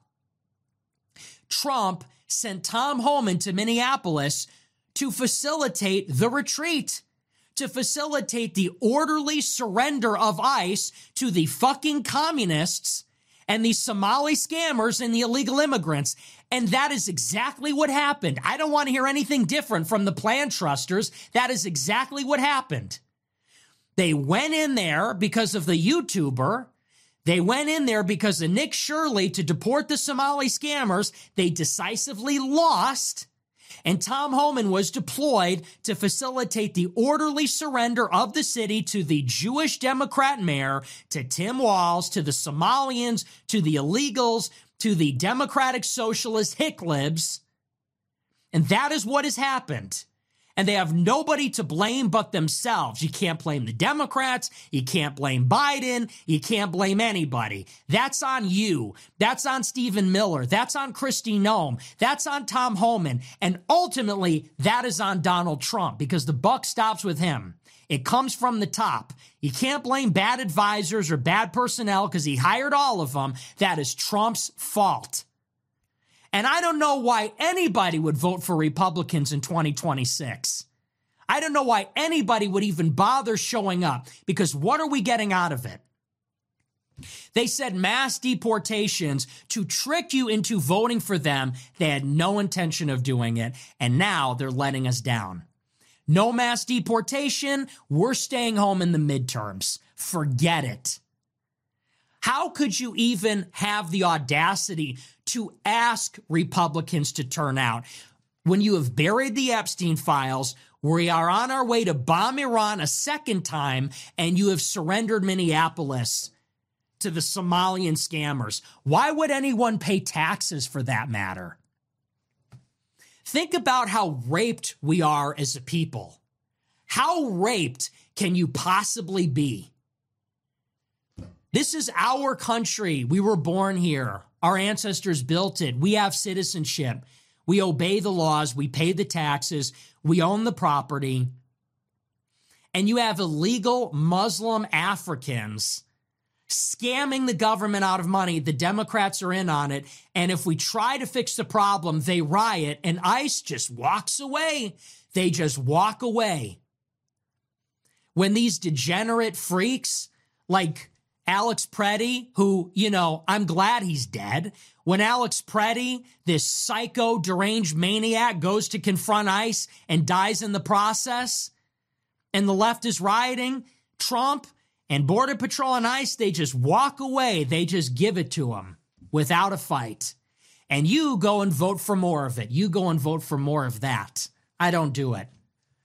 Trump sent Tom Homan to Minneapolis to facilitate the retreat, to facilitate the orderly surrender of ICE to the fucking communists and the Somali scammers and the illegal immigrants. And that is exactly what happened. I don't want to hear anything different from the plan trusters. That is exactly what happened. They went in there because of the YouTuber. They went in there because of Nick Shirley to deport the Somali scammers. They decisively lost. And Tom Homan was deployed to facilitate the orderly surrender of the city to the Jewish Democrat mayor, to Tim Walz, to the Somalians, to the illegals, to the Democratic Socialist hicklibs. And that is what has happened. And they have nobody to blame but themselves. You can't blame the Democrats. You can't blame Biden. You can't blame anybody. That's on you. That's on Stephen Miller. That's on Kristi Noem. That's on Tom Homan. And ultimately, that is on Donald Trump because the buck stops with him. It comes from the top. You can't blame bad advisors or bad personnel because he hired all of them. That is Trump's fault. And I don't know why anybody would vote for Republicans in twenty twenty-six. I don't know why anybody would even bother showing up, because what are we getting out of it? They said mass deportations to trick you into voting for them. They had no intention of doing it, and now they're letting us down. No mass deportation. We're staying home in the midterms. Forget it. How could you even have the audacity to ask Republicans to turn out when you have buried the Epstein files, we are on our way to bomb Iran a second time, and you have surrendered Minneapolis to the Somalian scammers? Why would anyone pay taxes for that matter? Think about how raped we are as a people. How raped can you possibly be? This is our country. We were born here. Our ancestors built it. We have citizenship. We obey the laws. We pay the taxes. We own the property. And you have illegal Muslim Africans scamming the government out of money. The Democrats are in on it. And if we try to fix the problem, they riot, and ICE just walks away. They just walk away. When these degenerate freaks like Alex Preddy, who, you know, I'm glad he's dead. When Alex Preddy, this psycho deranged maniac, goes to confront ICE and dies in the process, and the left is rioting, Trump and Border Patrol and ICE, they just walk away. They just give it to him without a fight. And you go and vote for more of it. You go and vote for more of that. I don't do it.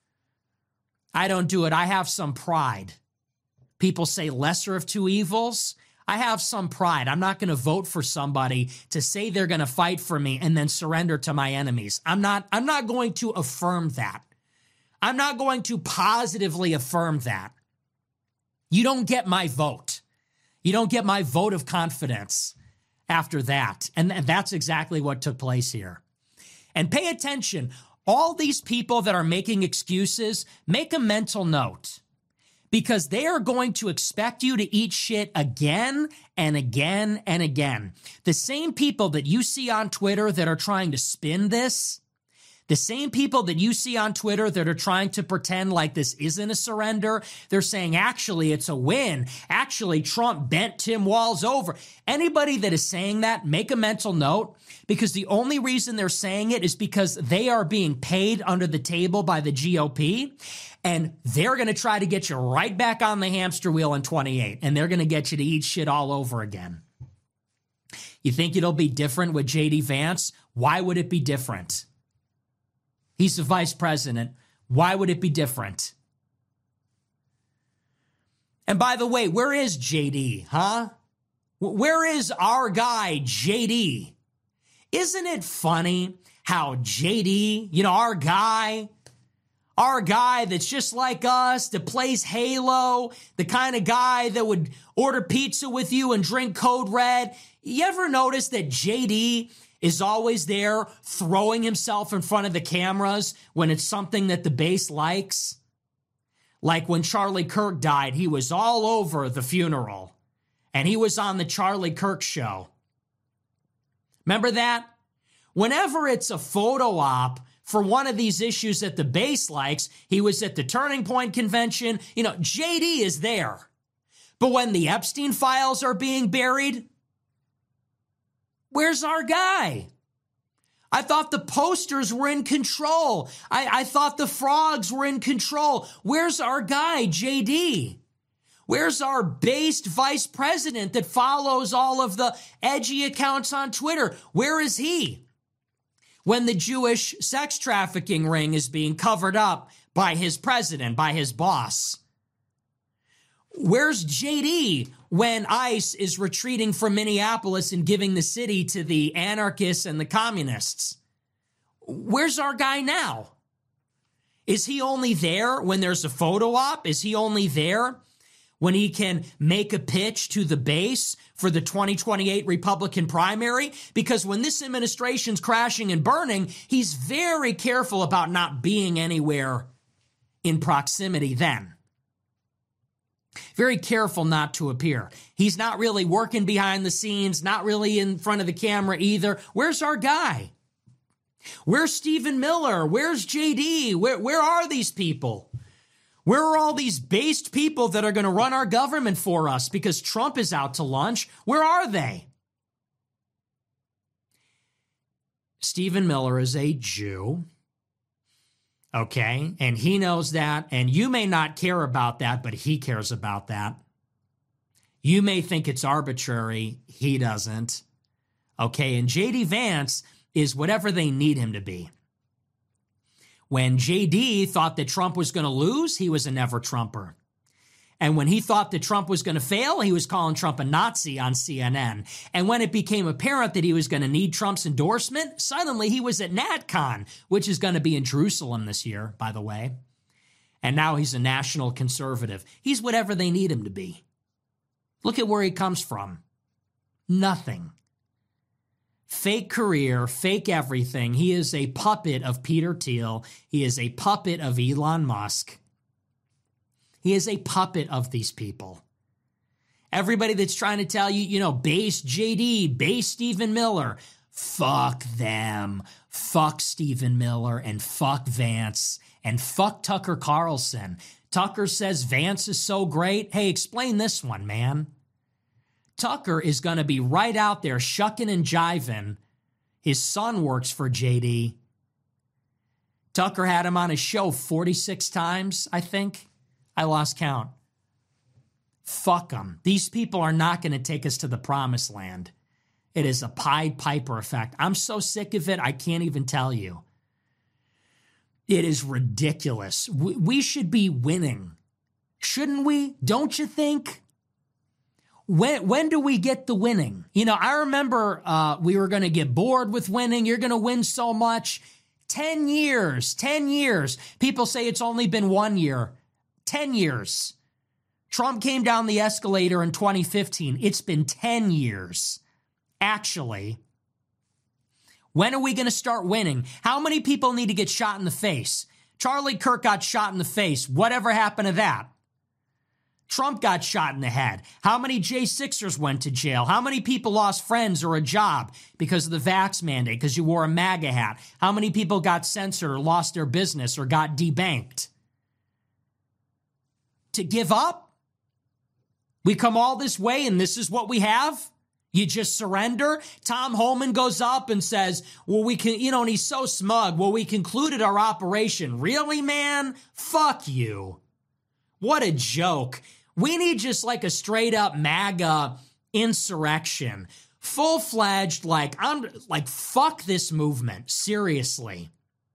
I don't do it. I have some pride. People say lesser of two evils. I have some pride. I'm not going to vote for somebody to say they're going to fight for me and then surrender to my enemies. I'm not, I'm not going to affirm that. I'm not going to positively affirm that. You don't get my vote. You don't get my vote of confidence after that. And that's exactly what took place here. And pay attention. All these people that are making excuses, make a mental note. Because they are going to expect you to eat shit again and again and again. The same people that you see on Twitter that are trying to spin this, the same people that you see on Twitter that are trying to pretend like this isn't a surrender, they're saying, actually, it's a win. Actually, Trump bent Tim Walz over. Anybody that is saying that, make a mental note, because the only reason they're saying it is because they are being paid under the table by the G O P. And they're going to try to get you right back on the hamster wheel in twenty-eight. And they're going to get you to eat shit all over again. You think it'll be different with J D Vance? Why would it be different? He's the vice president. Why would it be different? And by the way, where is J D, huh? Where is our guy, J D? Isn't it funny how J D, you know, our guy, our guy that's just like us, that plays Halo, the kind of guy that would order pizza with you and drink Code Red. You ever notice that J D is always there throwing himself in front of the cameras when it's something that the base likes? Like when Charlie Kirk died, he was all over the funeral. And he was on the Charlie Kirk show. Remember that? Whenever it's a photo op for one of these issues that the base likes, he was at the Turning Point convention. You know, J D is there. But when the Epstein files are being buried, where's our guy? I thought the posters were in control. I, I thought the frogs were in control. Where's our guy, J D? Where's our based vice president that follows all of the edgy accounts on Twitter? Where is he when the Jewish sex trafficking ring is being covered up by his president, by his boss? Where's J D when ICE is retreating from Minneapolis and giving the city to the anarchists and the communists? Where's our guy now? Is he only there when there's a photo op? Is he only there when he can make a pitch to the base for the twenty twenty-eight Republican primary? Because when this administration's crashing and burning, he's very careful about not being anywhere in proximity then. Very careful not to appear. He's not really working behind the scenes, not really in front of the camera either. Where's our guy? Where's Stephen Miller? Where's J D? Where, where are these people? Where are all these based people that are going to run our government for us because Trump is out to lunch? Where are they? Stephen Miller is a Jew. Okay, and he knows that, and you may not care about that, but he cares about that. You may think it's arbitrary. He doesn't. Okay, and J D Vance is whatever they need him to be. When J D thought that Trump was going to lose, he was a never-Trumper. And when he thought that Trump was going to fail, he was calling Trump a Nazi on C N N. And when it became apparent that he was going to need Trump's endorsement, suddenly he was at NatCon, which is going to be in Jerusalem this year, by the way. And now he's a national conservative. He's whatever they need him to be. Look at where he comes from. Nothing. Fake career, fake everything. He is a puppet of Peter Thiel. He is a puppet of Elon Musk. He is a puppet of these people. Everybody that's trying to tell you, you know, base J D, base Stephen Miller, fuck them. Fuck Stephen Miller and fuck Vance and fuck Tucker Carlson. Tucker says Vance is so great. Hey, explain this one, man. Tucker is going to be right out there shucking and jiving. His son works for J D. Tucker had him on his show forty-six times, I think. I lost count. Fuck them. These people are not going to take us to the promised land. It is a Pied Piper effect. I'm so sick of it, I can't even tell you. It is ridiculous. We, we should be winning. Shouldn't we? Don't you think? When when do we get the winning? You know, I remember uh, we were going to get bored with winning. You're going to win so much. Ten years. Ten years. People say it's only been one year. Ten years. Trump came down the escalator in twenty fifteen. It's been ten years. Actually, when are we going to start winning? How many people need to get shot in the face? Charlie Kirk got shot in the face. Whatever happened to that? Trump got shot in the head. How many J sixers went to jail? How many people lost friends or a job because of the vax mandate, because you wore a MAGA hat? How many people got censored or lost their business or got debanked? To give up? We come all this way and this is what we have? You just surrender? Tom Homan goes up and says, well, we can, you know, and he's so smug. Well, we concluded our operation. Really, man? Fuck you. What a joke. We need just like a straight up MAGA insurrection. Full-fledged, like, I'm like, fuck this movement. Seriously.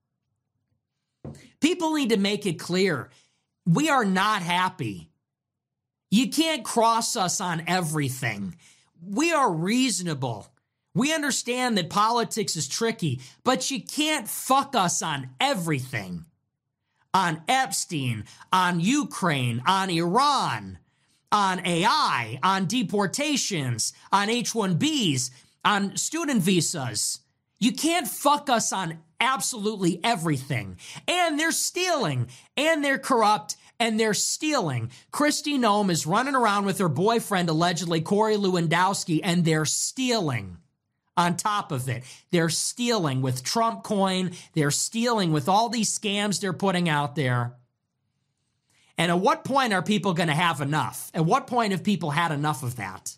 People need to make it clear. We are not happy. You can't cross us on everything. We are reasonable. We understand that politics is tricky, but you can't fuck us on everything. on Epstein, on Ukraine, on Iran, on A I, on deportations, on H one Bs, on student visas. You can't fuck us on absolutely everything. And they're stealing, and they're corrupt, and they're stealing. Kristi Noem is running around with her boyfriend, allegedly Corey Lewandowski, and they're stealing. On top of it, they're stealing with Trump coin. They're stealing with all these scams they're putting out there. And at what point are people going to have enough? At what point have people had enough of that?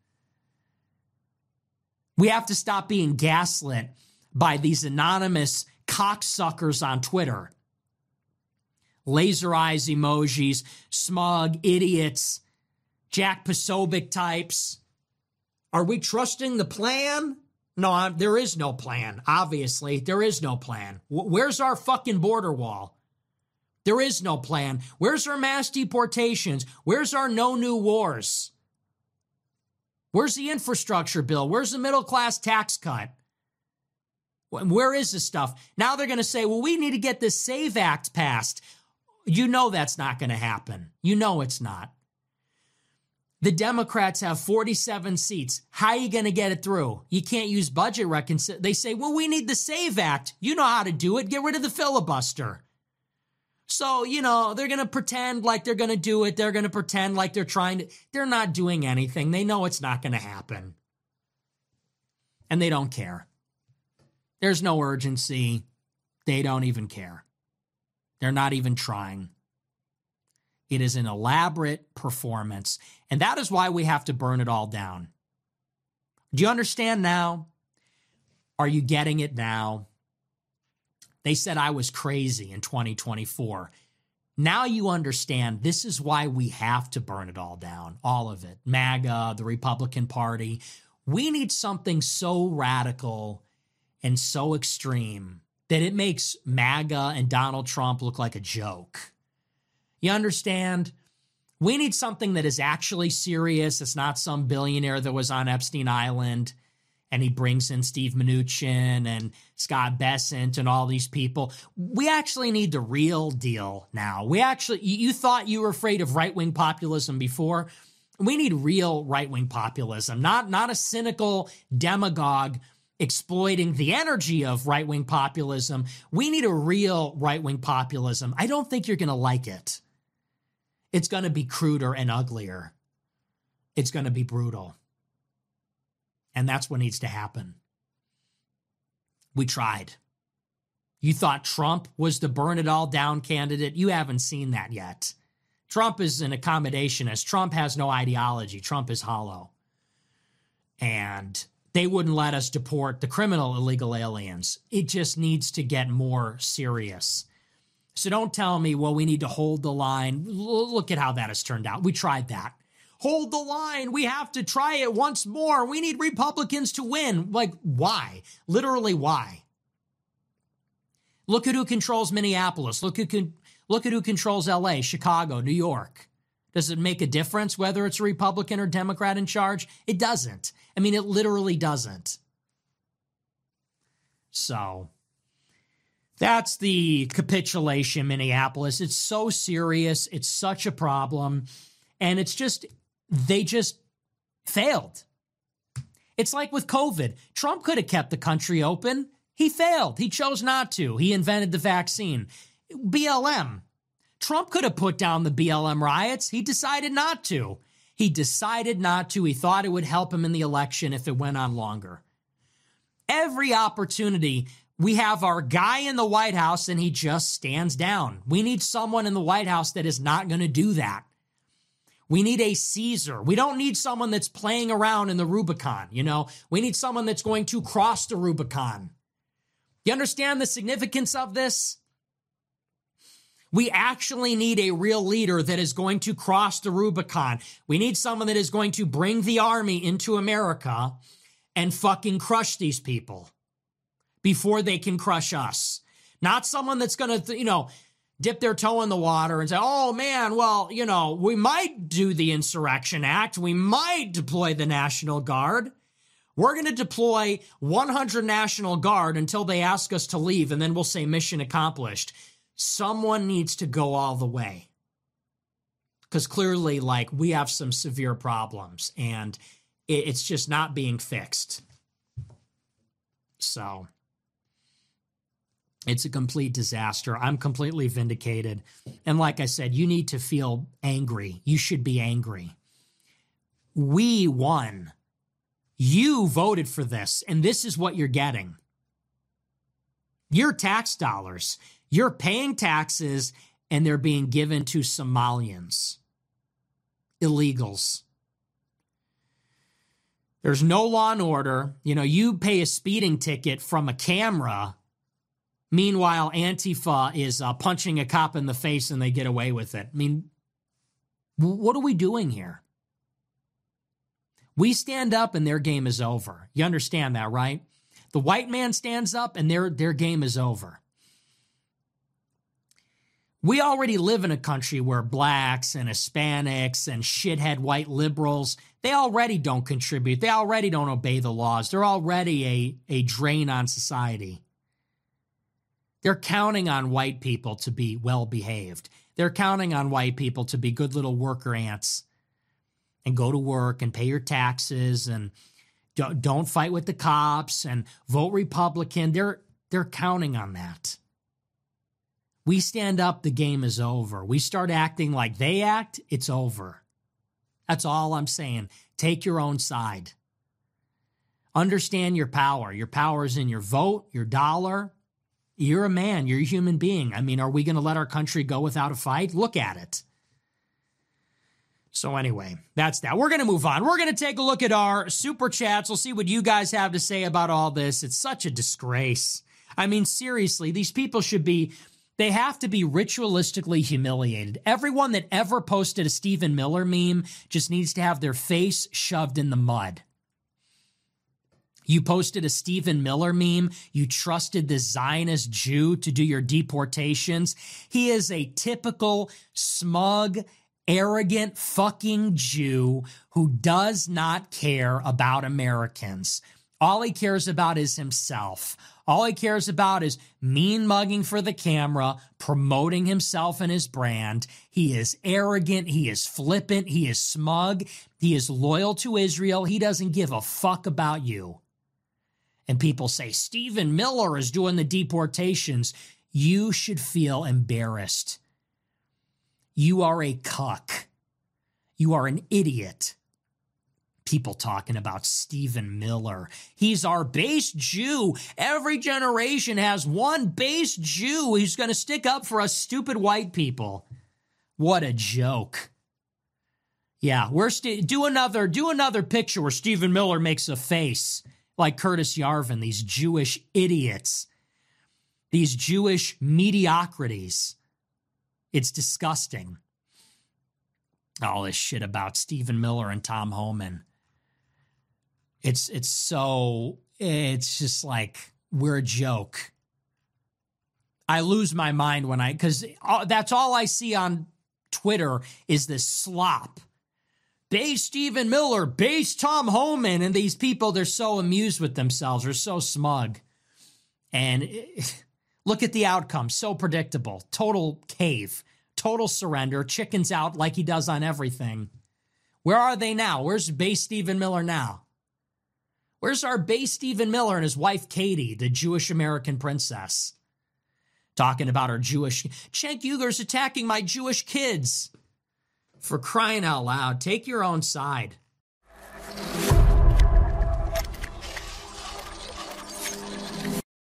We have to stop being gaslit by these anonymous cocksuckers on Twitter. Laser eyes emojis, smug idiots, Jack Posobiec types. Are we trusting the plan? No, I'm, there is no plan. Obviously, there is no plan. W- where's our fucking border wall? There is no plan. Where's our mass deportations? Where's our no new wars? Where's the infrastructure bill? Where's the middle class tax cut? Where is this stuff? Now they're going to say, well, we need to get this SAVE Act passed. You know that's not going to happen. You know it's not. The Democrats have forty-seven seats. How are you going to get it through? You can't use budget reconciliation. They say, well, we need the SAVE Act. You know how to do it. Get rid of the filibuster. So, you know, they're going to pretend like they're going to do it. They're going to pretend like they're trying to. They're not doing anything. They know it's not going to happen. And they don't care. There's no urgency. They don't even care. They're not even trying. It is an elaborate performance. And that is why we have to burn it all down. Do you understand now? Are you getting it now? They said I was crazy in twenty twenty-four. Now you understand this is why we have to burn it all down. All of it. MAGA, the Republican Party. We need something so radical and so extreme that it makes MAGA and Donald Trump look like a joke. You understand? We need something that is actually serious. It's not some billionaire that was on Epstein Island and he brings in Steve Mnuchin and Scott Bessent and all these people. We actually need the real deal now. We actually, you thought you were afraid of right-wing populism before. We need real right-wing populism, not, not a cynical demagogue exploiting the energy of right-wing populism. We need a real right-wing populism. I don't think you're going to like it. It's going to be cruder and uglier. It's going to be brutal. And that's what needs to happen. We tried. You thought Trump was the burn it all down candidate. You haven't seen that yet. Trump is an accommodationist. Trump has no ideology. Trump is hollow. And they wouldn't let us deport the criminal illegal aliens. It just needs to get more serious. So don't tell me, well, we need to hold the line. Look at how that has turned out. We tried that. Hold the line. We have to try it once more. We need Republicans to win. Like, why? Literally, why? Look at who controls Minneapolis. Look who, look at who controls L A, Chicago, New York. Does it make a difference whether it's a Republican or Democrat in charge? It doesn't. I mean, it literally doesn't. So that's the capitulation, Minneapolis. It's so serious. It's such a problem. And it's just, they just failed. It's like with COVID. Trump could have kept the country open. He failed. He chose not to. He invented the vaccine. B L M. Trump could have put down the B L M riots. He decided not to. He decided not to. He thought it would help him in the election if it went on longer. Every opportunity, we have our guy in the White House and he just stands down. We need someone in the White House that is not going to do that. We need a Caesar. We don't need someone that's playing around in the Rubicon, you know. We need someone that's going to cross the Rubicon. You understand the significance of this? We actually need a real leader that is going to cross the Rubicon. We need someone that is going to bring the army into America and fucking crush these people before they can crush us. Not someone that's going to, you know, dip their toe in the water and say, oh, man, well, you know, we might do the Insurrection Act. We might deploy the National Guard. We're going to deploy one hundred National Guard until they ask us to leave, and then we'll say mission accomplished. someone needs to go all the way. Because clearly, like, we have some severe problems and it, it's just not being fixed. So it's a complete disaster. I'm completely vindicated. And like I said, you need to feel angry. You should be angry. We won. You voted for this, and this is what you're getting. Your tax dollars. You're paying taxes, and they're being given to Somalians. Illegals. There's no law and order. You know, you pay a speeding ticket from a camera. Meanwhile, Antifa is uh, punching a cop in the face and they get away with it. I mean, what are we doing here? We stand up and their game is over. You understand that, right? The white man stands up and their, their game is over. We already live in a country where blacks and Hispanics and shithead white liberals, they already don't contribute. They already don't obey the laws. They're already a, a drain on society. They're counting on white people to be well-behaved. They're counting on white people to be good little worker ants and go to work and pay your taxes and don't fight with the cops and vote Republican. They're, they're counting on that. We stand up, the game is over. We start acting like they act, it's over. That's all I'm saying. Take your own side. Understand your power. Your power is in your vote, your dollar. You're a man. You're a human being. I mean, are we going to let our country go without a fight? Look at it. So anyway, that's that. We're going to move on. We're going to take a look at our super chats. We'll see what you guys have to say about all this. It's such a disgrace. I mean, seriously, these people should be... They have to be ritualistically humiliated. Everyone that ever posted a Stephen Miller meme just needs to have their face shoved in the mud. You posted a Stephen Miller meme. You trusted this Zionist Jew to do your deportations. He is a typical smug, arrogant fucking Jew who does not care about Americans. All he cares about is himself. All he cares about is mean mugging for the camera, promoting himself and his brand. He is arrogant. He is flippant. He is smug. He is loyal to Israel. He doesn't give a fuck about you. And people say, Stephen Miller is doing the deportations. You should feel embarrassed. You are a cuck. You are an idiot. People talking about Stephen Miller. He's our base Jew. Every generation has one base Jew who's going to stick up for us stupid white people. What a joke. Yeah, we're st- do another do another picture where Stephen Miller makes a face like Curtis Yarvin, these Jewish idiots. These Jewish mediocrities. It's disgusting. All this shit about Stephen Miller and Tom Homan. It's it's so, it's just like, we're a joke. I lose my mind when I, because that's all I see on Twitter is this slop. Base Stephen Miller, base Tom Homan, and these people, they're so amused with themselves. They're so smug. And it, look at the outcome, so predictable. Total cave, total surrender, chickens out like he does on everything. Where are they now? Where's base Stephen Miller now? Where's our base Stephen Miller and his wife Katie, the Jewish American princess? Talking about her Jewish... Cenk Uygur's attacking my Jewish kids. For crying out loud, take your own side.